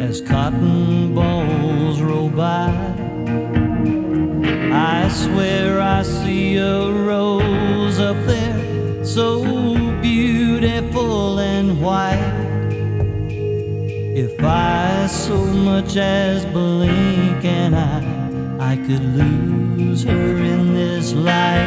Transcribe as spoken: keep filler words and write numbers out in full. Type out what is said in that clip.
as cotton balls roll by. I swear I see a rose up there, so beautiful and white. If I so much as blink an eye, I could lose her in this light.